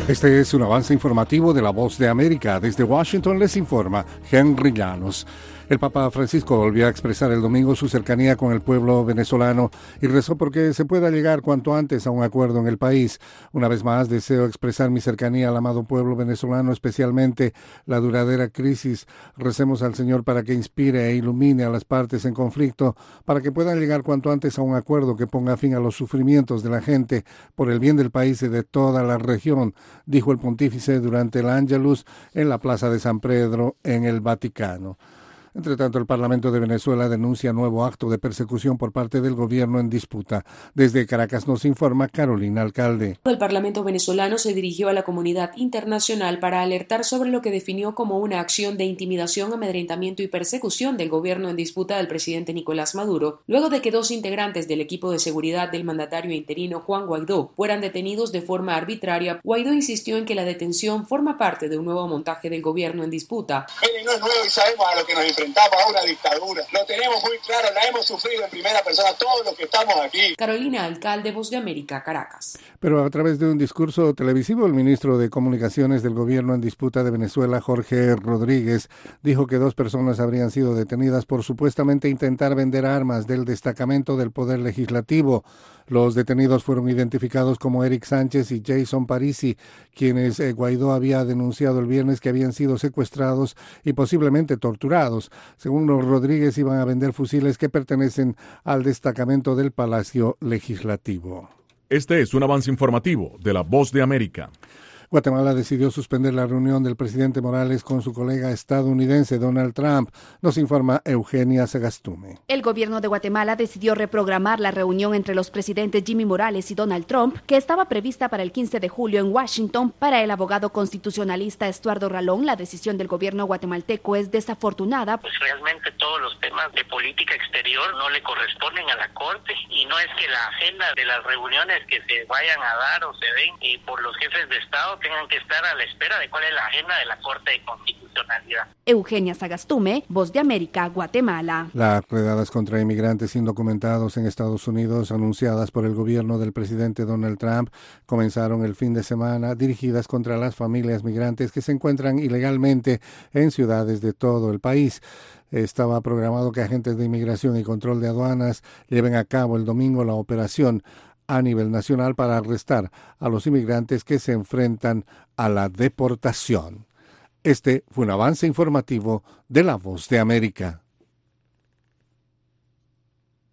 Este es un avance informativo de La Voz de América. Desde Washington les informa Henry Llanos. El Papa Francisco volvió a expresar el domingo su cercanía con el pueblo venezolano y rezó porque se pueda llegar cuanto antes a un acuerdo en el país. Una vez más, deseo expresar mi cercanía al amado pueblo venezolano, especialmente la duradera crisis. Recemos al Señor para que inspire e ilumine a las partes en conflicto, para que puedan llegar cuanto antes a un acuerdo que ponga fin a los sufrimientos de la gente por el bien del país y de toda la región, dijo el pontífice durante el Ángelus en la Plaza de San Pedro en el Vaticano. Entre tanto, el Parlamento de Venezuela denuncia nuevo acto de persecución por parte del gobierno en disputa. Desde Caracas nos informa Carolina Alcalde. El Parlamento venezolano se dirigió a la comunidad internacional para alertar sobre lo que definió como una acción de intimidación, amedrentamiento y persecución del gobierno en disputa del presidente Nicolás Maduro, luego de que dos integrantes del equipo de seguridad del mandatario interino Juan Guaidó fueran detenidos de forma arbitraria. Guaidó insistió en que la detención forma parte de un nuevo montaje del gobierno en disputa. No es nuevo y sabemos a lo que nos enfrentamos a una dictadura. Lo tenemos muy claro, la hemos sufrido en primera persona todos los que estamos aquí. Carolina Alcalde, Voz de América, Caracas. Pero a través de un discurso televisivo, el ministro de Comunicaciones del gobierno en disputa de Venezuela, Jorge Rodríguez, dijo que dos personas habrían sido detenidas por supuestamente intentar vender armas del destacamento del Poder Legislativo. Los detenidos fueron identificados como Eric Sánchez y Jason Parisi, quienes Guaidó había denunciado el viernes que habían sido secuestrados y posiblemente torturados. Según los Rodríguez, iban a vender fusiles que pertenecen al destacamento del Palacio Legislativo. Este es un avance informativo de La Voz de América. Guatemala decidió suspender la reunión del presidente Morales con su colega estadounidense Donald Trump, nos informa Eugenia Sagastume. El gobierno de Guatemala decidió reprogramar la reunión entre los presidentes Jimmy Morales y Donald Trump, que estaba prevista para el 15 de julio en Washington. Para el abogado constitucionalista Estuardo Ralón, la decisión del gobierno guatemalteco es desafortunada. Pues realmente todos los temas de política exterior no le corresponden a la Corte y no es que la agenda de las reuniones que se vayan a dar o se den por los jefes de Estado tengan que estar a la espera de cuál es la agenda de la Corte de Constitucionalidad. Eugenia Sagastume, Voz de América, Guatemala. Las redadas contra inmigrantes indocumentados en Estados Unidos, anunciadas por el gobierno del presidente Donald Trump, comenzaron el fin de semana, dirigidas contra las familias migrantes que se encuentran ilegalmente en ciudades de todo el país. Estaba programado que agentes de inmigración y control de aduanas lleven a cabo el domingo la operación a nivel nacional para arrestar a los inmigrantes que se enfrentan a la deportación. Este fue un avance informativo de La Voz de América.